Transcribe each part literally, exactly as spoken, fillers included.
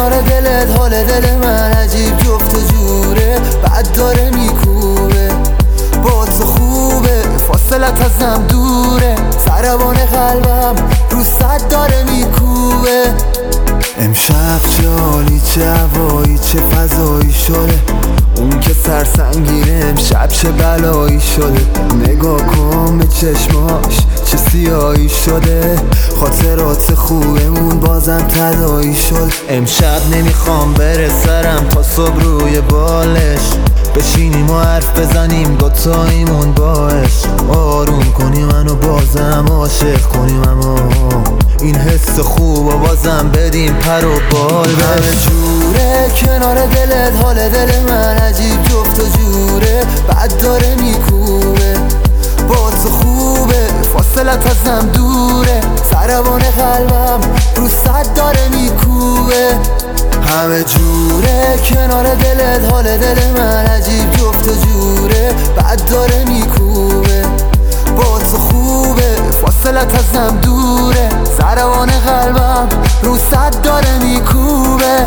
کنار دلت حال دل من عجیب جفت و جوره، بعد داره میکوبه باز خوبه، فاصلت ازم دوره، سربان قلبم رو صد داره میکوبه. امشب چه حالی، چه هوایی، چه فضایی شده، اون که سرسنگینه امشب چه بلایی شده. نگاه کن به چشماش چه سیاهی شده، خاطرات خوبمون بازم تداعی شد. امشب نمیخوام بره سرم تا صبح روی بالش بشینیم و حرف بزنیم دوتاییمون باش، آروم کنی منو بازم عاشق کنیم، اما این حس خوب و بازم بدیم پر و بال. همه جوره کنار دلت حال دل من عجیب جفت و جوره، بعد داره میکوبه باز خوبه، فاصلت ازم دوره، سربان قلبم رو صد داره میکوبه. همه جوره کنار دلت حال دل من عجیب جفت و جوره، بعد داره میکوبه باز خوبه، فاصلت ازم دوره، سربان قلبم رو صد داره میکوبه.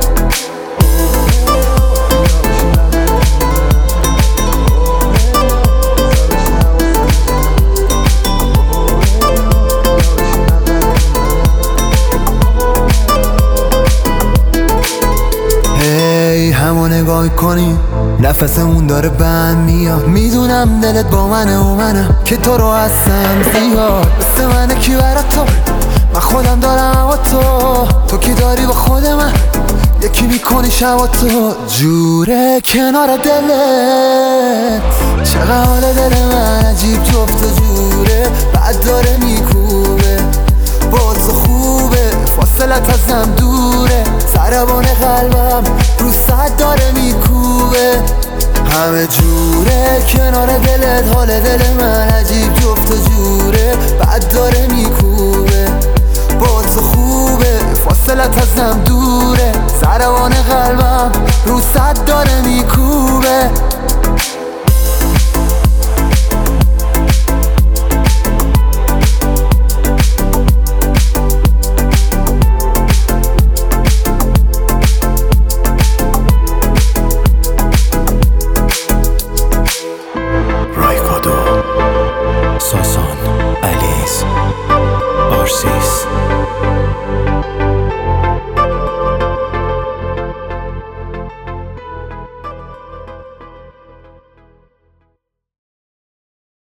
همو نگاه کنی نفسمون داره بند میاد، میدونم دلت با منه و منم که تو رو هستم زیاد، مثل منه کی برات تو، من خودم دارم و تو تو کی داری با خود من، یکی میکنی شبا تو جوره کنار دلت. چقدر حال دل من عجیب جفت و جوره، بعد داره میکوبه باز خوبه، فاصلت ازم دوره، سربان قلبم رو صد داره میکوبه. همه جوره کنار دلت حال دل من عجیب جفت و جوره، بعد داره میکوبه باز خوبه، فاصلت ازم دوره، سربان قلبم رو صد داره میکوبه. ساسان، علیز، آرسیس